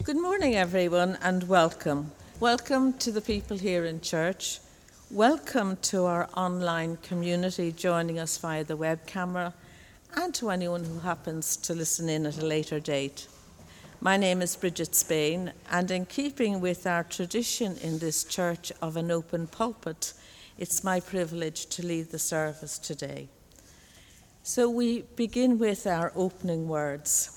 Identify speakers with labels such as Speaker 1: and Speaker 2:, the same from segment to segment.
Speaker 1: Good morning, everyone, and welcome. Welcome to the people here in church. Welcome to our online community joining us via the web camera, and to anyone who happens to listen in at a later date. My name is Bridget Spain, and in keeping with our tradition in this church of an open pulpit, it's my privilege to lead the service today. So we begin with our opening words.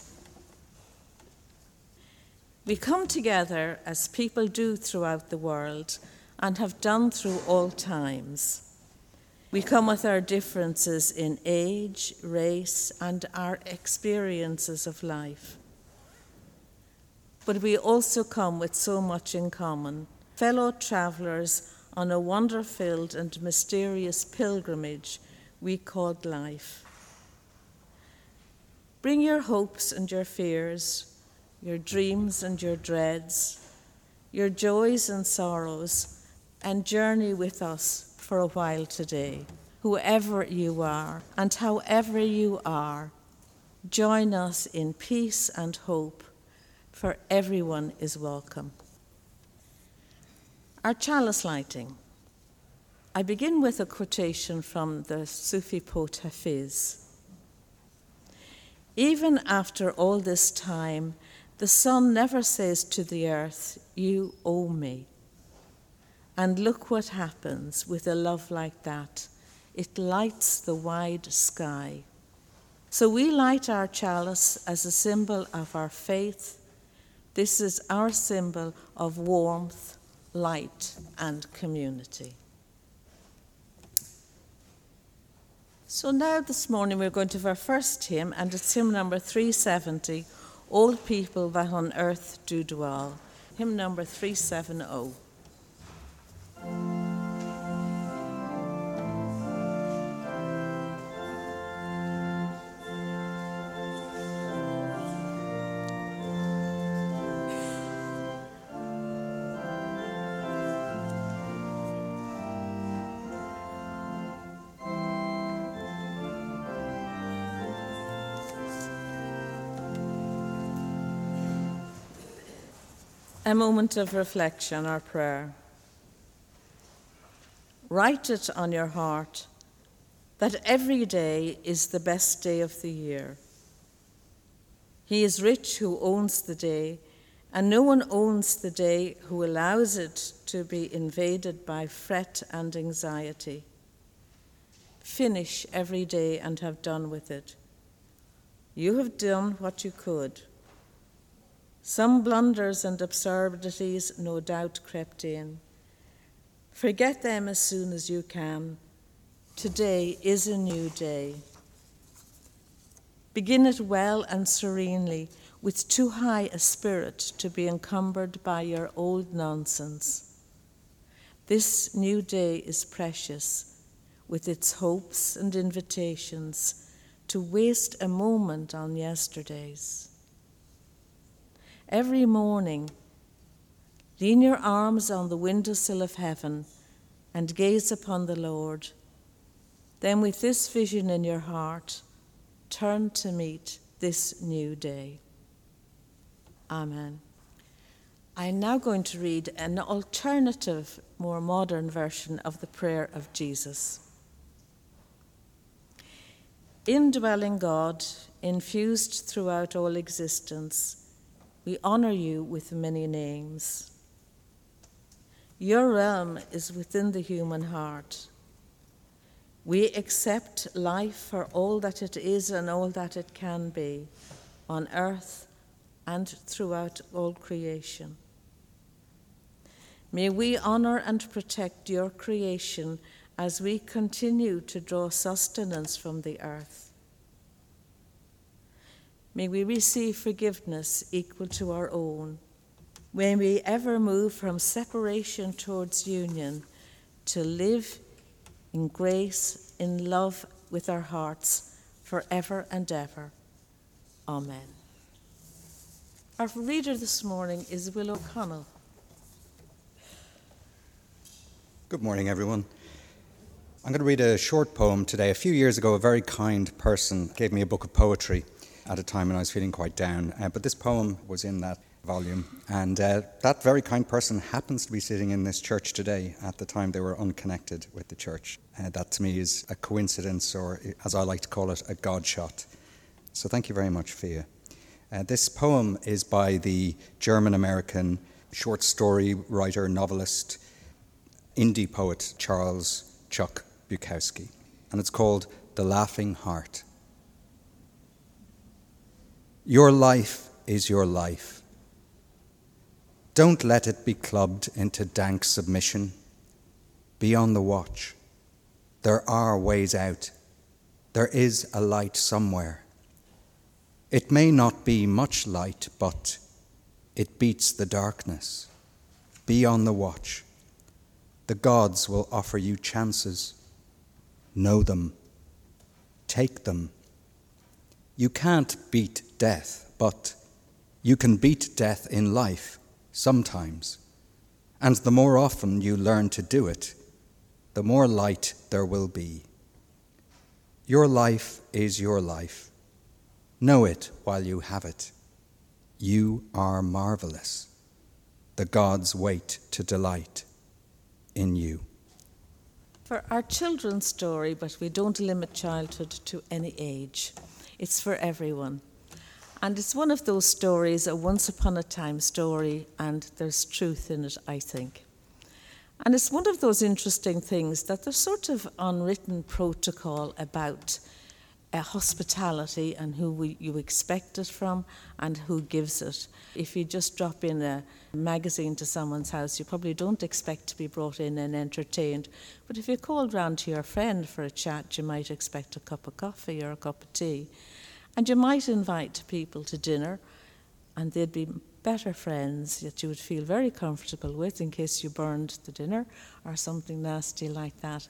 Speaker 1: We come together as people do throughout the world and have done through all times. We come with our differences in age, race, and our experiences of life. But we also come with so much in common, fellow travellers on a wonder-filled and mysterious pilgrimage we called life. Bring your hopes and your fears, your dreams and your dreads, your joys and sorrows, and journey with us for a while today. Whoever you are and however you are, join us in peace and hope, for everyone is welcome. Our chalice lighting. I begin with a quotation from the Sufi poet Hafiz. Even after all this time, the sun never says to the earth, "You owe me." And look what happens with a love like that. It lights the wide sky. So we light our chalice as a symbol of our faith. This is our symbol of warmth, light, and community. So now this morning we're going to have our first hymn, and it's hymn number 370, All People That on Earth Do Dwell. Hymn number 370. A moment of reflection or prayer. Write it on your heart that every day is the best day of the year. He is rich who owns the day, and no one owns the day who allows it to be invaded by fret and anxiety. Finish every day and have done with it. You have done what you could. Some blunders and absurdities no doubt crept in. Forget them as soon as you can. Today is a new day. Begin it well and serenely, with too high a spirit to be encumbered by your old nonsense. This new day is precious, with its hopes and invitations to waste a moment on yesterday's. Every morning, lean your arms on the windowsill of heaven and gaze upon the Lord. Then with this vision in your heart, turn to meet this new day. Amen. I'm now going to read an alternative, more modern version of the prayer of Jesus. Indwelling God, infused throughout all existence, we honor you with many names. Your realm is within the human heart. We accept life for all that it is and all that it can be, on earth and throughout all creation. May we honor and protect your creation as we continue to draw sustenance from the earth. May we receive forgiveness equal to our own. May we ever move from separation towards union to live in grace, in love with our hearts, forever and ever. Amen. Our reader this morning is Will O'Connell.
Speaker 2: Good morning, everyone. I'm going to read a short poem today. A few years ago, a very kind person gave me a book of poetry at a time when I was feeling quite down. But this poem was in that volume. And that very kind person happens to be sitting in this church today at the time they were unconnected with the church. That to me is a coincidence, or as I like to call it, a God shot. So thank you very much, Fia. This poem is by the German-American short story writer, novelist, indie poet Charles Chuck Bukowski. And it's called The Laughing Heart. Your life is your life. Don't let it be clubbed into dank submission. Be on the watch. There are ways out. There is a light somewhere. It may not be much light, but it beats the darkness. Be on the watch. The gods will offer you chances. Know them. Take them. You can't beat death, but you can beat death in life sometimes. And the more often you learn to do it, the more light there will be. Your life is your life. Know it while you have it. You are marvelous. The gods wait to delight in you.
Speaker 1: For our children's story, but we don't limit childhood to any age. It's for everyone. And it's one of those stories, a once upon a time story, and there's truth in it, I think. And it's one of those interesting things that there's sort of unwritten protocol about hospitality and who you expect it from and who gives it. If you just drop in a magazine to someone's house, you probably don't expect to be brought in and entertained. But if you're called round to your friend for a chat, you might expect a cup of coffee or a cup of tea. And you might invite people to dinner, and they'd be better friends that you would feel very comfortable with in case you burned the dinner or something nasty like that.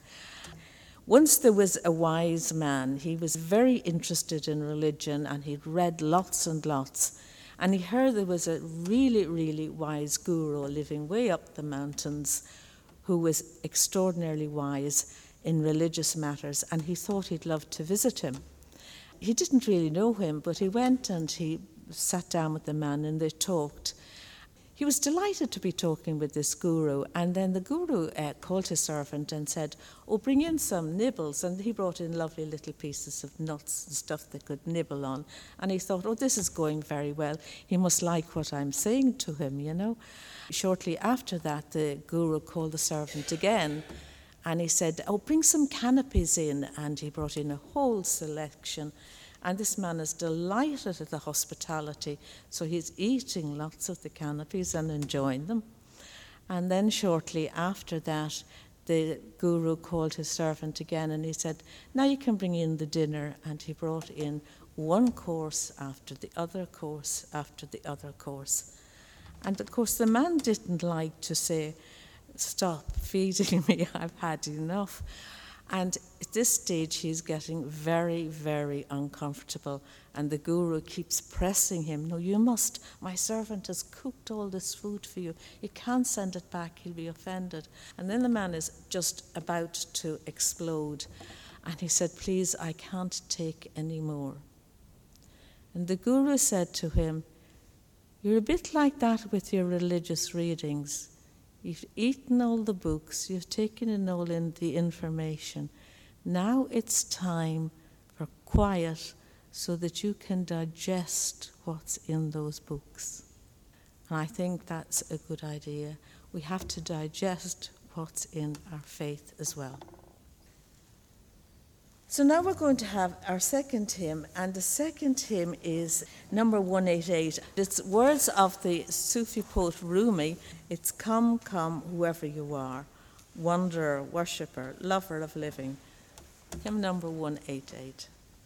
Speaker 1: Once there was a wise man. He was very interested in religion, and he'd read lots and lots. And he heard there was a really, really wise guru living way up the mountains who was extraordinarily wise in religious matters, and he thought he'd love to visit him. He didn't really know him, but he went and he sat down with the man and they talked. He was delighted to be talking with this guru, and then the guru called his servant and said, "Oh, bring in some nibbles." And he brought in lovely little pieces of nuts and stuff they could nibble on. And he thought, oh, this is going very well. He must like what I'm saying to him, you know. Shortly after that, the guru called the servant again, and he said, "Oh, bring some canopies in." And he brought in a whole selection. And this man is delighted at the hospitality, so he's eating lots of the canopies and enjoying them. And then shortly after that, the guru called his servant again and he said, "Now you can bring in the dinner." And he brought in one course after the other course after the other course. And of course the man didn't like to say, "Stop feeding me, I've had enough." And at this stage, he's getting very, very uncomfortable. And the guru keeps pressing him, "No, you must. My servant has cooked all this food for you. You can't send it back. He'll be offended." And then the man is just about to explode. And he said, "Please, I can't take any more." And the guru said to him, "You're a bit like that with your religious readings. You've eaten all the books, you've taken in all in the information. Now it's time for quiet so that you can digest what's in those books." And I think that's a good idea. We have to digest what's in our faith as well. So now we're going to have our second hymn, and the second hymn is number 188. It's words of the Sufi poet Rumi. It's "Come, come, whoever you are, wanderer, worshipper, lover of living." Hymn number 188.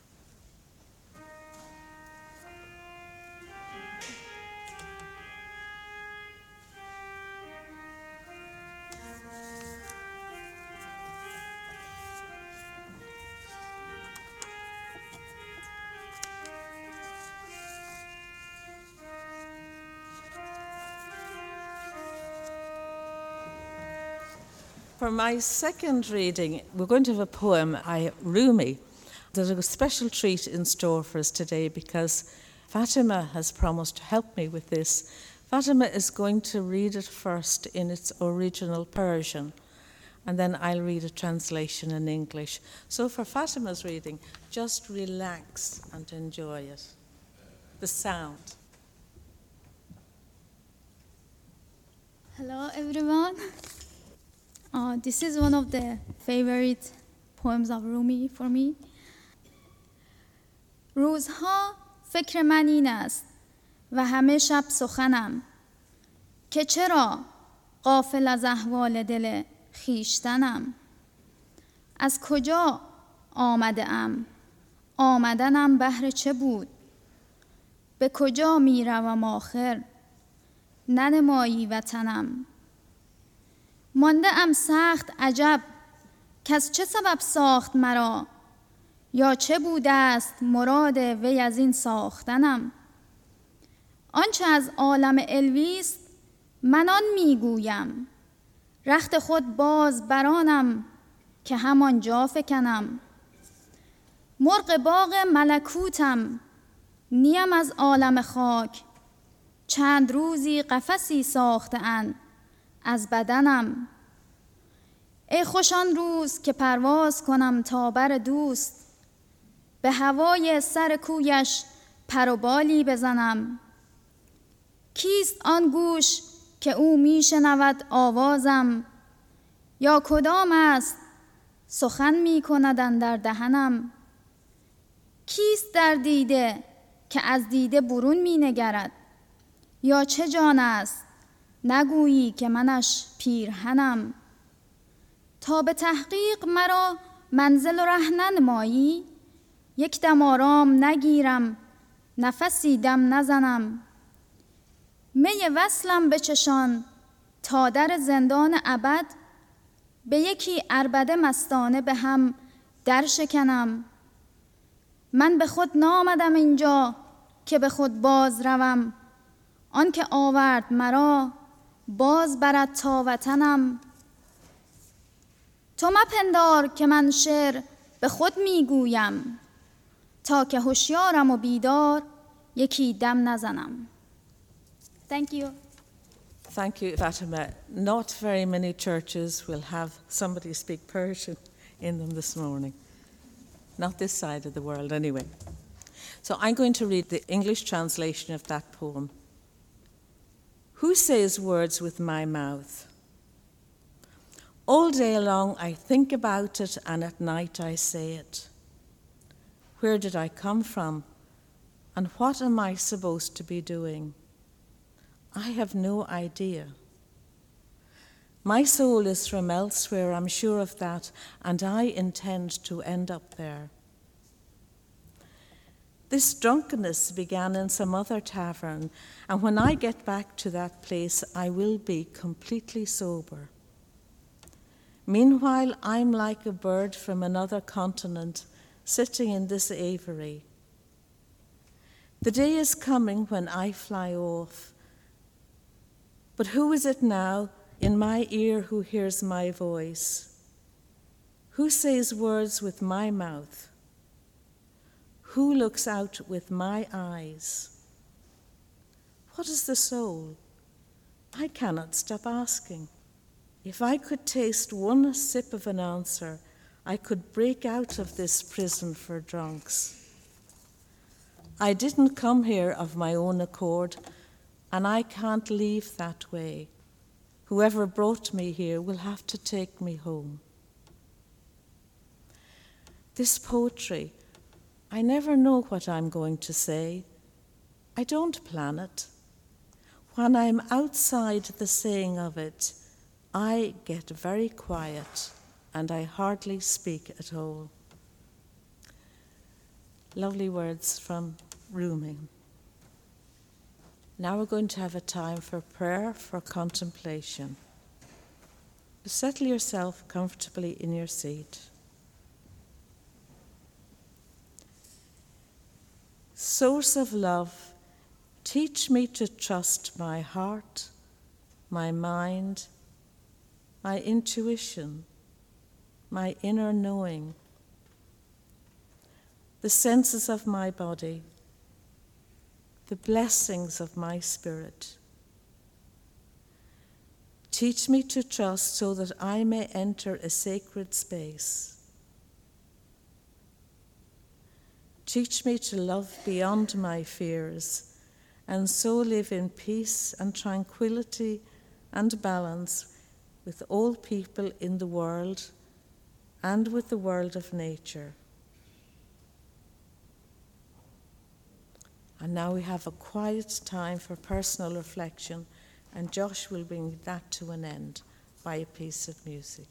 Speaker 1: For my second reading, we're going to have a poem by Rumi. There's a special treat in store for us today because Fatima has promised to help me with this Fatima is going to read it first in its original Persian, and then I'll read a translation in English. So for Fatima's reading, just relax and enjoy it. The sound.
Speaker 3: Hello, everyone. This is one of the favorite poems of Rumi for me. روزها فکر من این است و همه شب سخنم که چرا غافل از احوال دل خویشتنم. از کجا آمده ام؟ آمدنم بهر چه بود؟ به کجا می روم آخر؟ ننمایی وطنم. مانده ام سخت عجب کس چه سبب ساخت مرا، یا چه بوده است مراد وی از این ساختنم. آنچه از عالم علویست من آن میگویم، رخت خود باز برانم که همان جا فکنم. مرغ باغ ملکوتم نیم از عالم خاک، چند روزی قفسی ساخته اند از بدنم. ای خوش آن روز که پرواز کنم تا بر دوست، به هوای سر کویش پر و بالی بزنم. کیست آن گوش که او میشنود آوازم، یا کدام است سخن میکند اندر دهنم. کیست در دیده که از دیده برون مینگرد، یا چه جان است نگویی که منش پیرهنم. تا به تحقیق مرا منزل و ره ننمایی، یک دم آرام نگیرم نفسی دم نزنم. می وصلم بچشان تا در زندان ابد، به یکی عربده مستانه به هم در شکنم. من به خود نامدم اینجا که به خود باز روم، آن که آورد مرا باز برد تا وطنم. تو مپندار که من شعر به خود میگویم، تا که هوشیارم و بیدار یکی دم نزنم. Thank you.
Speaker 1: Thank you, Fatima. Not very many churches will have somebody speak Persian in them this morning. Not this side of the world, anyway. So I'm going to read the English translation of that poem. Who says words with my mouth? All day long I think about it, and at night I say it. Where did I come from, and what am I supposed to be doing? I have no idea. My soul is from elsewhere, I'm sure of that, and I intend to end up there. This drunkenness began in some other tavern, and when I get back to that place, I will be completely sober. Meanwhile, I'm like a bird from another continent, sitting in this aviary. The day is coming when I fly off. But who is it now in my ear who hears my voice? Who says words with my mouth? Who looks out with my eyes? What is the soul? I cannot stop asking. If I could taste one sip of an answer, I could break out of this prison for drunks. I didn't come here of my own accord, and I can't leave that way. Whoever brought me here will have to take me home. This poetry, I never know what I'm going to say. I don't plan it. When I'm outside the saying of it, I get very quiet and I hardly speak at all. Lovely words from Rumi. Now we're going to have a time for prayer, for contemplation. Settle yourself comfortably in your seat. Source of love, teach me to trust my heart, my mind, my intuition, my inner knowing, the senses of my body, the blessings of my spirit. Teach me to trust so that I may enter a sacred space. Teach me to love beyond my fears and so live in peace and tranquility and balance with all people in the world and with the world of nature. And now we have a quiet time for personal reflection, and Josh will bring that to an end by a piece of music.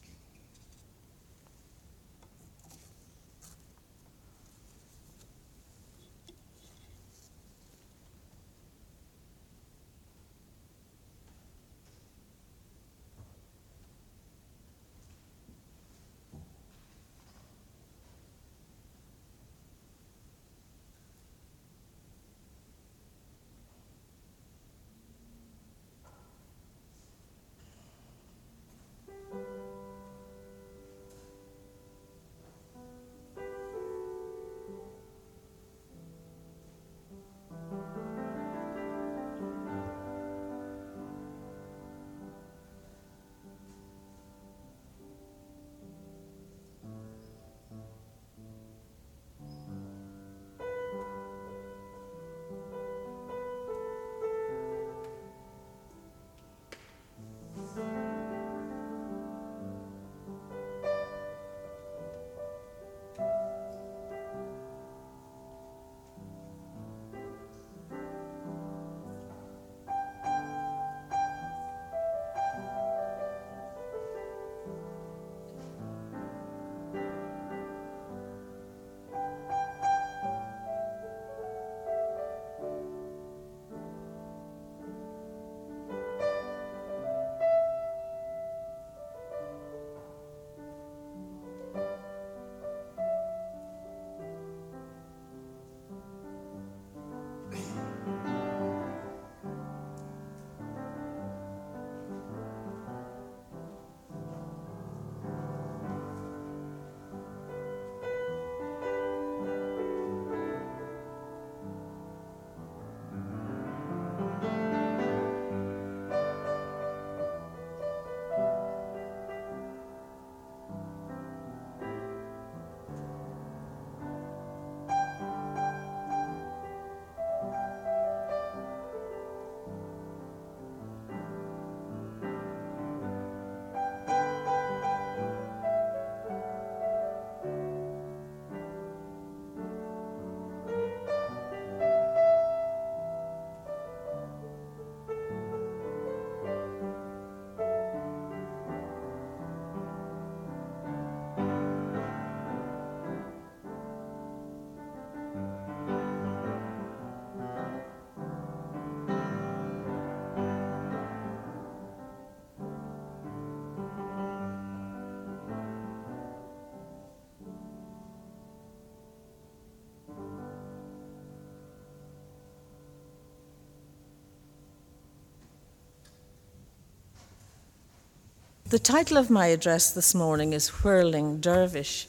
Speaker 1: The title of my address this morning is Whirling Dervish.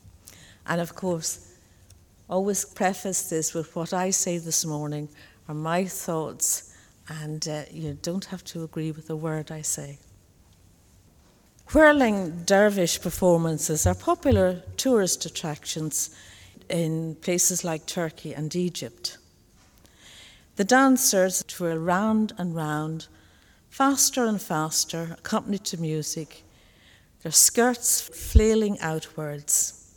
Speaker 1: And of course, always preface this with what I say this morning are my thoughts, and you don't have to agree with a word I say. Whirling Dervish performances are popular tourist attractions in places like Turkey and Egypt. The dancers twirl round and round, faster and faster, accompanied to music, their skirts flailing outwards.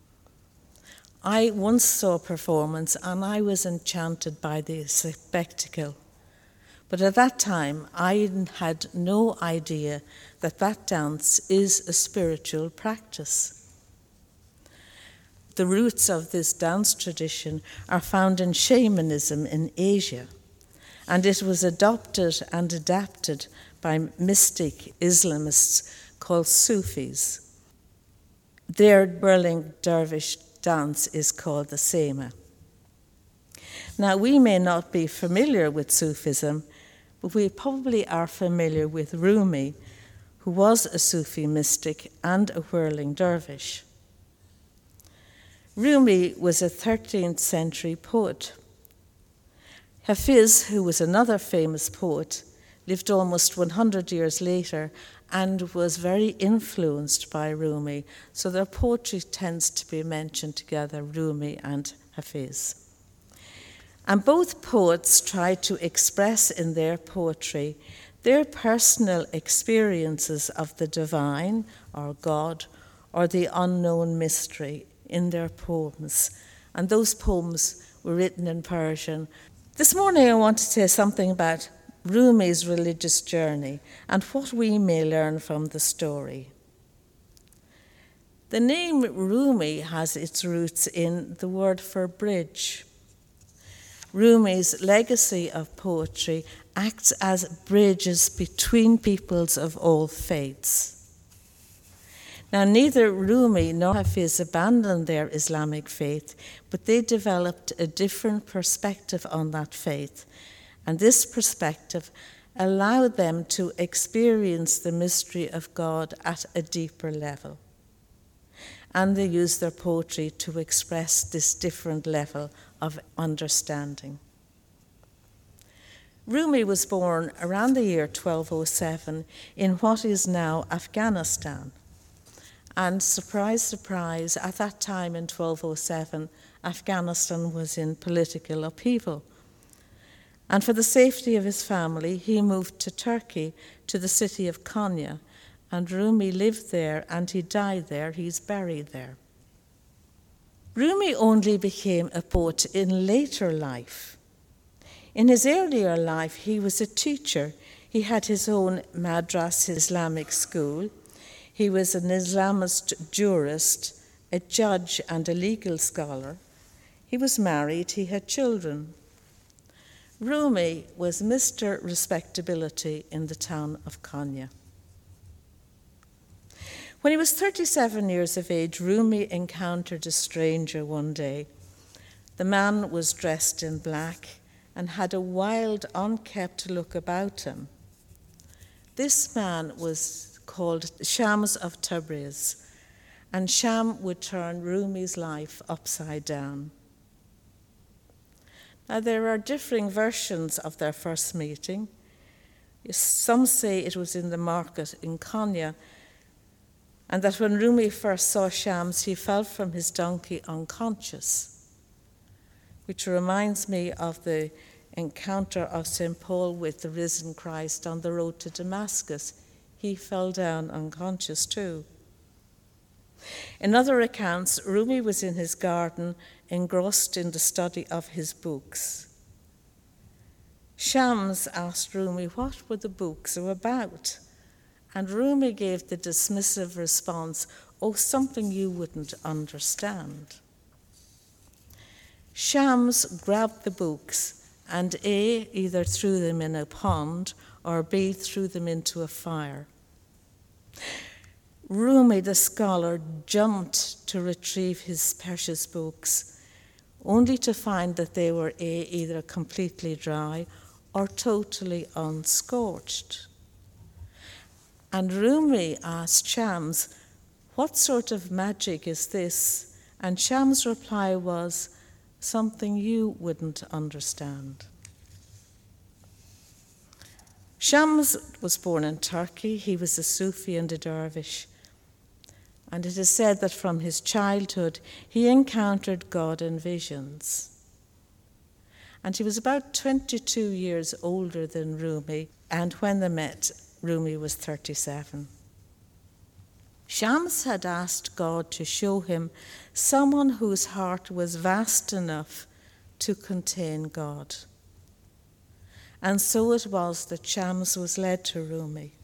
Speaker 1: I once saw a performance and I was enchanted by the spectacle. But at that time, I had no idea that that dance is a spiritual practice. The roots of this dance tradition are found in shamanism in Asia, and it was adopted and adapted by mystic Islamists called Sufis. Their whirling dervish dance is called the Sema. Now, we may not be familiar with Sufism, but we probably are familiar with Rumi, who was a Sufi mystic and a whirling dervish. Rumi was a 13th century poet. Hafiz, who was another famous poet, lived almost 100 years later and was very influenced by Rumi. So their poetry tends to be mentioned together, Rumi and Hafiz. And both poets tried to express in their poetry their personal experiences of the divine or God or the unknown mystery in their poems. And those poems were written in Persian. This morning I want to say something about Rumi's religious journey and what we may learn from the story. The name Rumi has its roots in the word for bridge. Rumi's legacy of poetry acts as bridges between peoples of all faiths. Now, neither Rumi nor Hafiz abandoned their Islamic faith, but they developed a different perspective on that faith. And this perspective allowed them to experience the mystery of God at a deeper level. And they used their poetry to express this different level of understanding. Rumi was born around the year 1207 in what is now Afghanistan. And surprise, surprise, at that time in 1207, Afghanistan was in political upheaval. And for the safety of his family, he moved to Turkey, to the city of Konya. And Rumi lived there and he died there. He's buried there. Rumi only became a poet in later life. In his earlier life, he was a teacher. He had his own madras, Islamic school. He was an Islamist jurist, a judge and a legal scholar. He was married, he had children. Rumi was Mr. Respectability in the town of Konya. When he was 37 years of age, Rumi encountered a stranger one day. The man was dressed in black and had a wild, unkempt look about him. This man was called Shams of Tabriz, and Sham would turn Rumi's life upside down. Now, there are differing versions of their first meeting. Some say it was in the market in Konya, and that when Rumi first saw Shams, he fell from his donkey unconscious, which reminds me of the encounter of St. Paul with the risen Christ on the road to Damascus. He fell down unconscious too. In other accounts, Rumi was in his garden, engrossed in the study of his books. Shams asked Rumi what were the books about, and Rumi gave the dismissive response, "Oh, something you wouldn't understand." Shams grabbed the books and A, either threw them in a pond, or B, threw them into a fire. Rumi, the scholar, jumped to retrieve his precious books, only to find that they were A, either completely dry or totally unscorched. And Rumi asked Shams, "What sort of magic is this?" And Shams' reply was, "Something you wouldn't understand." Shams was born in Turkey. He was a Sufi and a dervish. And it is said that from his childhood, he encountered God in visions. And he was about 22 years older than Rumi, and when they met, Rumi was 37. Shams had asked God to show him someone whose heart was vast enough to contain God. And so it was that Shams was led to Rumi.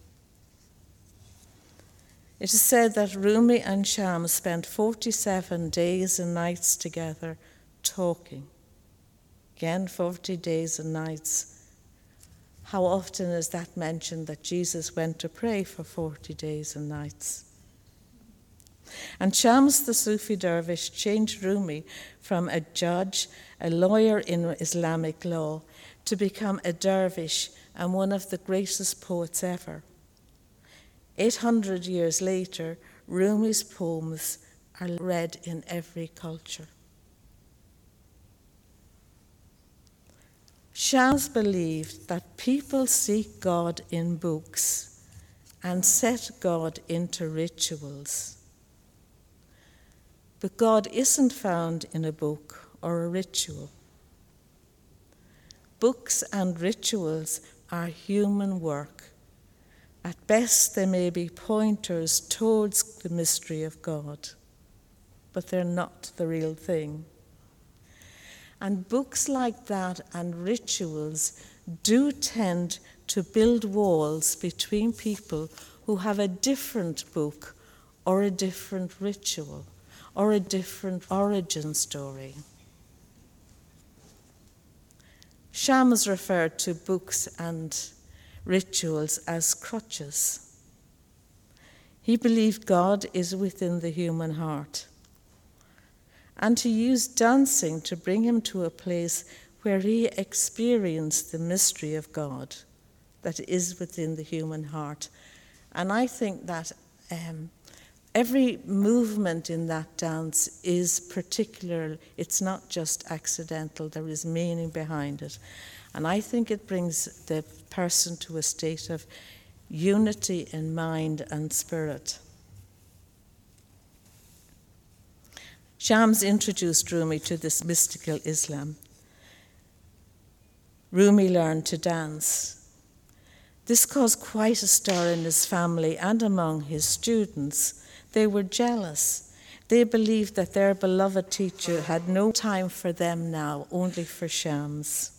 Speaker 1: It is said that Rumi and Shams spent 47 days and nights together talking. Again, 40 days and nights. How often is that mentioned, that Jesus went to pray for 40 days and nights? And Shams, the Sufi dervish, changed Rumi from a judge, a lawyer in Islamic law, to become a dervish and one of the greatest poets ever. 800 years later, Rumi's poems are read in every culture. Shams believed that people seek God in books and set God into rituals. But God isn't found in a book or a ritual. Books and rituals are human work. At best, they may be pointers towards the mystery of God, but they're not the real thing. And books like that and rituals do tend to build walls between people who have a different book or a different ritual or a different origin story. Shams referred to books and rituals as crutches. He believed God is within the human heart, and to use dancing to bring him to a place where he experienced the mystery of God that is within the human heart. And I think that every movement in that dance is particular. It's not just accidental. There is meaning behind it. And I think it brings the person to a state of unity in mind and spirit. Shams introduced Rumi to this mystical Islam. Rumi learned to dance. This caused quite a stir in his family and among his students. They were jealous. They believed that their beloved teacher had no time for them now, only for Shams.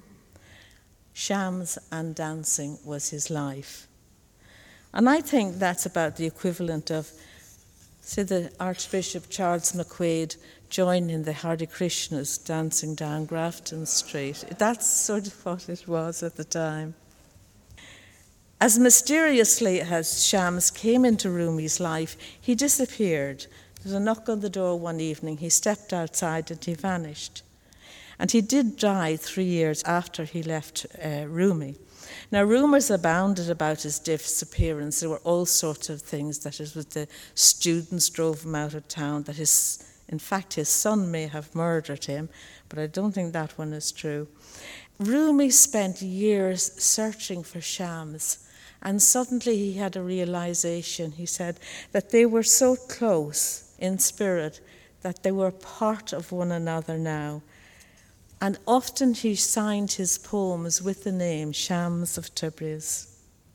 Speaker 1: Shams and dancing was his life. And I think that's about the equivalent of, say, the Archbishop Charles McQuaid joining the Hare Krishnas dancing down Grafton Street. That's sort of what it was at the time. As mysteriously as Shams came into Rumi's life, he disappeared. There was a knock on the door one evening. He stepped outside and he vanished. And he did die 3 years after he left Rumi. Now, rumours abounded about his disappearance. There were all sorts of things, that it was the students drove him out of town, that in fact his son may have murdered him, but I don't think that one is true. Rumi spent years searching for Shams, and suddenly he had a realization. He said that they were so close in spirit that they were part of one another now. And often he signed his poems with the name Shams of Tabriz.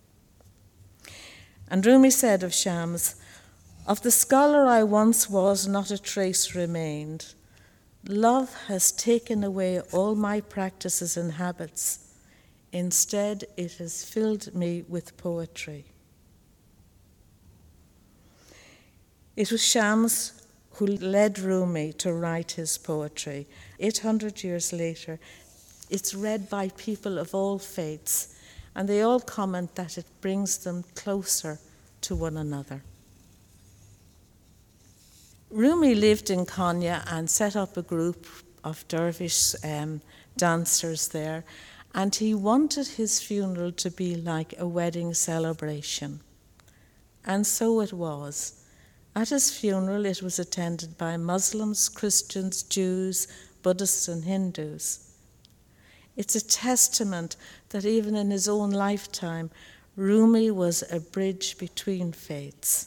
Speaker 1: And Rumi said of Shams, "Of the scholar I once was, not a trace remained. Love has taken away all my practices and habits. Instead, it has filled me with poetry." It was Shams who led Rumi to write his poetry. 800 years later, it's read by people of all faiths, and they all comment that it brings them closer to one another. Rumi lived in Konya and set up a group of dervish dancers there, and he wanted his funeral to be like a wedding celebration. And so it was. At his funeral, it was attended by Muslims, Christians, Jews, Buddhists, and Hindus. It's a testament that even in his own lifetime, Rumi was a bridge between faiths.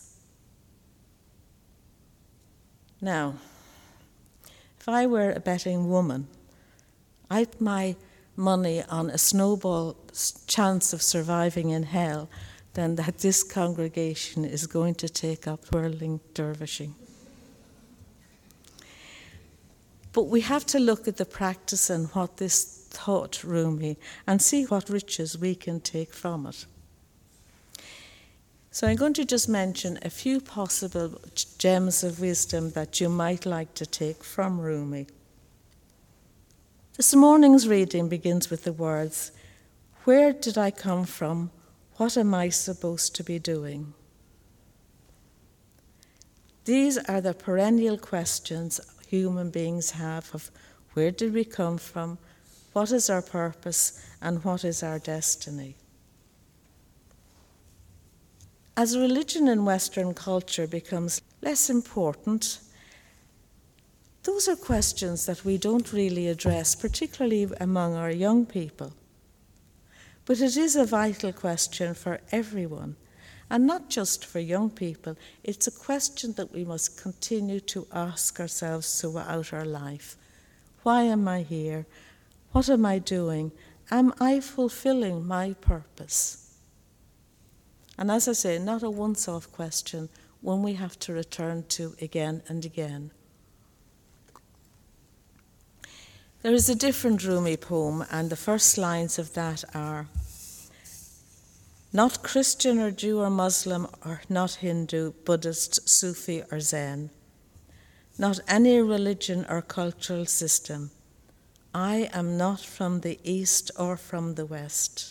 Speaker 1: Now, if I were a betting woman, I'd put my money on a snowball chance of surviving in hell than that this congregation is going to take up whirling dervishing. But we have to look at the practice and what this taught Rumi and see what riches we can take from it. So I'm going to just mention a few possible gems of wisdom that you might like to take from Rumi. This morning's reading begins with the words, "Where did I come from? What am I supposed to be doing?" These are the perennial questions human beings have of where did we come from, what is our purpose, and what is our destiny. As religion in Western culture becomes less important, Those are questions that we don't really address, particularly among our young people. But it is a vital question for everyone, and not just for young people. It's a question that we must continue to ask ourselves throughout our life. Why am I here? What am I doing? Am I fulfilling my purpose? And as I say, not a once-off question, one we have to return to again and again. There is a different Rumi poem, and the first lines of that are, not Christian or Jew or Muslim or not Hindu, Buddhist, Sufi or Zen, not any religion or cultural system. I am not from the East or from the West.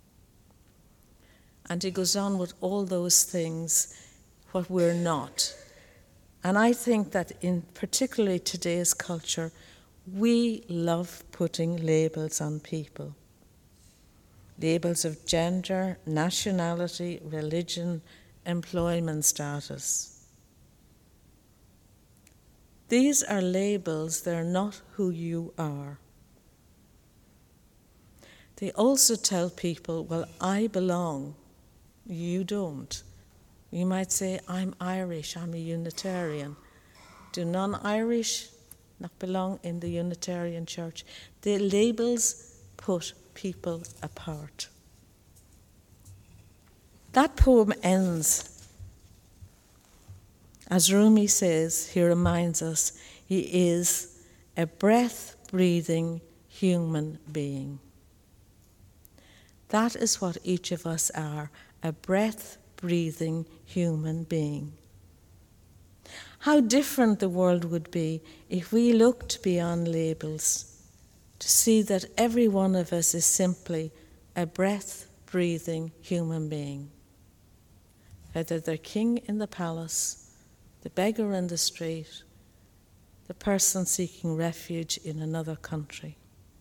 Speaker 1: And he goes on with all those things, what we're not. And I think that in particularly today's culture, we love putting labels on people. Labels of gender, nationality, religion, employment status. These are labels, they're not who you are. They also tell people, well, I belong, you don't. You might say, I'm Irish, I'm a Unitarian. Do non-Irish not belong in the Unitarian Church? The labels put people apart. That poem ends, as Rumi says, he reminds us, he is a breath-breathing human being. That is what each of us are, a breath-breathing human being. How different the world would be if we looked beyond labels to see that every one of us is simply a breath-breathing human being. Whether they're king in the palace, the beggar in the street, the person seeking refuge in another country.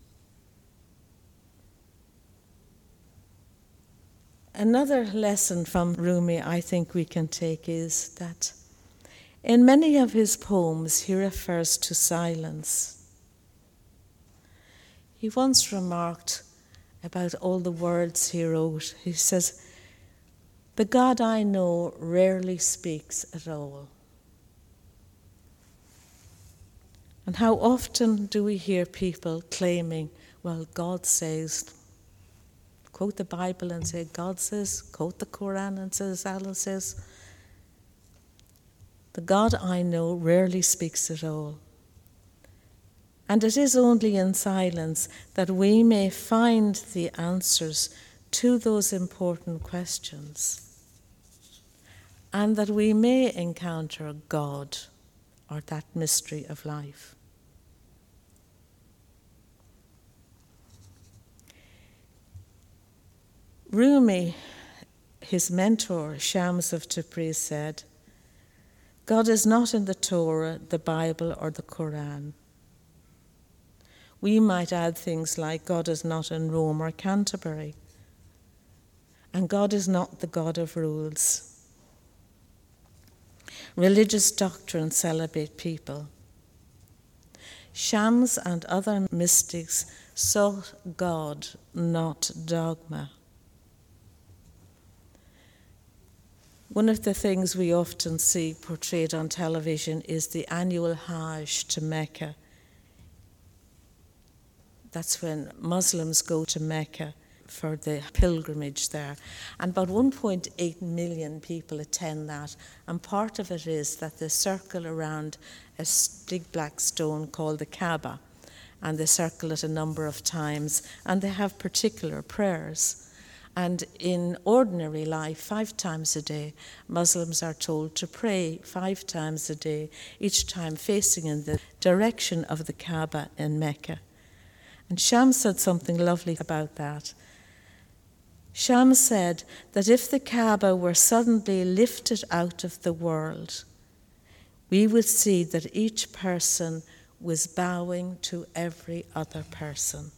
Speaker 1: Another lesson from Rumi I think we can take is that in many of his poems he refers to silence. He once remarked about all the words he wrote. He says, the God I know rarely speaks at all. And how often do we hear people claiming, well, God says, quote the Bible and say, God says, quote the Quran and says, Allah says. The God I know rarely speaks at all. And it is only in silence that we may find the answers to those important questions, and that we may encounter God, or that mystery of life. Rumi, his mentor, Shams of Tabriz, said, God is not in the Torah, the Bible, or the Quran. We might add things like God is not in Rome or Canterbury, and God is not the God of rules. Religious doctrines celebrate people. Shams and other mystics sought God, not dogma. One of the things we often see portrayed on television is the annual Hajj to Mecca. That's when Muslims go to Mecca for the pilgrimage there. And about 1.8 million people attend that. And part of it is that they circle around a big black stone called the Kaaba. And they circle it a number of times. And they have particular prayers. And in ordinary life, 5 times a day, Muslims are told to pray 5 times a day, each time facing in the direction of the Kaaba in Mecca. And Shams said something lovely about that. Shams said that if the Kaaba were suddenly lifted out of the world, we would see that each person was bowing to every other person.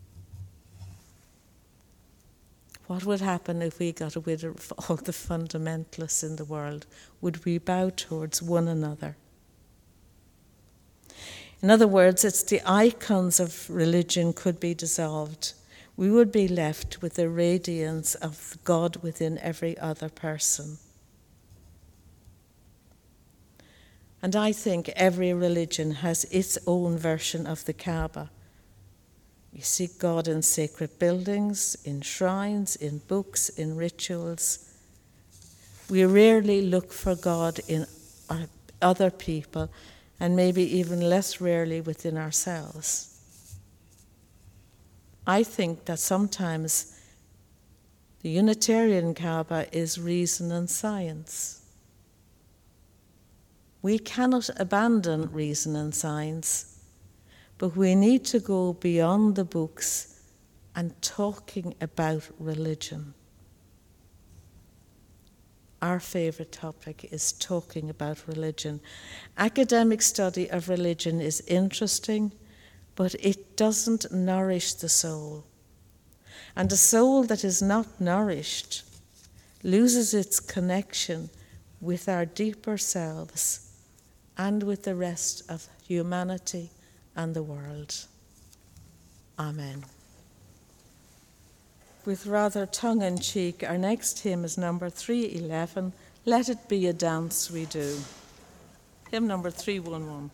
Speaker 1: What would happen if we got rid of all the fundamentalists in the world? Would we bow towards one another? In other words, it's the icons of religion could be dissolved. We would be left with the radiance of God within every other person. And I think every religion has its own version of the Kaaba. You seek God in sacred buildings, in shrines, in books, in rituals. We rarely look for God in other people, and maybe even less rarely within ourselves. I think that sometimes the Unitarian Kaaba is reason and science. We cannot abandon reason and science, but we need to go beyond the books and talking about religion. Our favourite topic is talking about religion. Academic study of religion is interesting, but it doesn't nourish the soul. And a soul that is not nourished loses its connection with our deeper selves and with the rest of humanity and the world. Amen. With rather tongue-in-cheek, our next hymn is number 311, Let It Be a Dance We Do. Hymn number 311.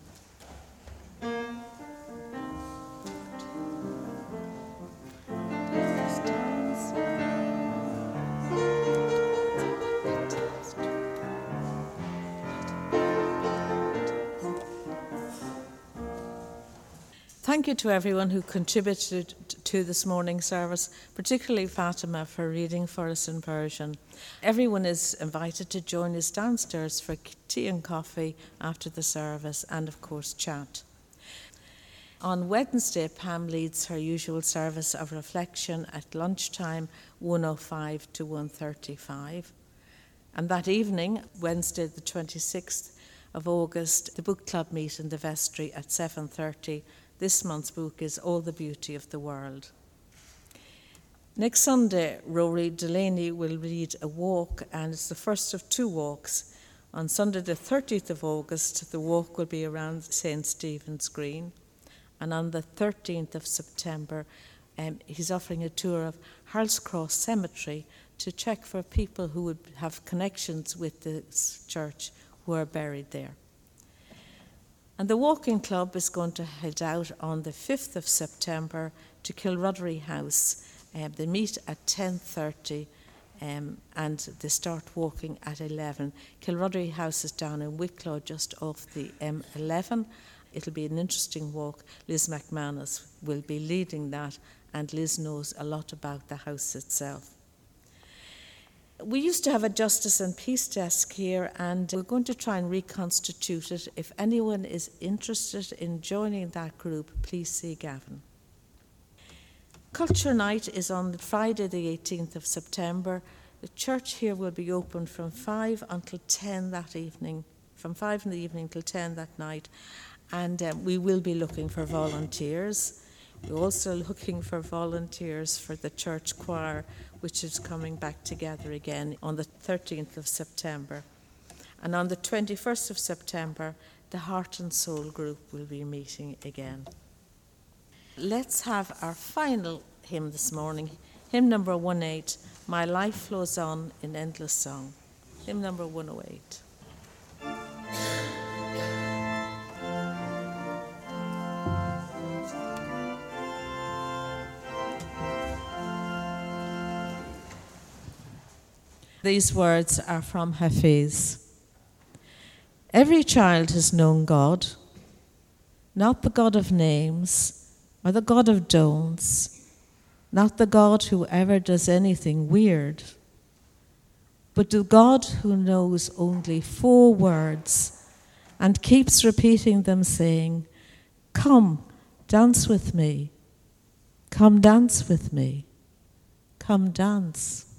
Speaker 1: Thank you to everyone who contributed to this morning's service, particularly Fatima for reading for us in Persian. Everyone is invited to join us downstairs for tea and coffee after the service and, of course, chat. On Wednesday, Pam leads her usual service of reflection at lunchtime, 1:05 to 1:35. And that evening, Wednesday the 26th of August, the book club meet in the vestry at 7:30. This month's book is All the Beauty of the World. Next Sunday, Rory Delaney will read a walk, and it's the first of two walks. On Sunday, the 30th of August, the walk will be around St. Stephen's Green. And on the 13th of September, he's offering a tour of Harles Cross Cemetery to check for people who would have connections with the church who are buried there. And the walking club is going to head out on the 5th of September to Kilruddery House. They meet at 10:30 and they start walking at 11. Kilruddery House is down in Wicklow, just off the M11. It'll be an interesting walk. Liz McManus will be leading that, and Liz knows a lot about the house itself. We used to have a Justice and Peace desk here, and we're going to try and reconstitute it. If anyone is interested in joining that group, please see Gavin. Culture Night is on Friday the 18th of September. The church here will be open from 5 until 10 that evening, from 5 in the evening till 10 that night, and we will be looking for volunteers. We're also looking for volunteers for the church choir, which is coming back together again on the 13th of September. And on the 21st of September, the Heart and Soul group will be meeting again. Let's have our final hymn this morning, hymn number 108, My Life Flows On in Endless Song. Hymn number 108. These words are from Hafiz. Every child has known God, not the God of names or the God of don'ts, not the God who ever does anything weird, but the God who knows only 4 words and keeps repeating them, saying, "Come, dance with me. Come dance with me. Come dance."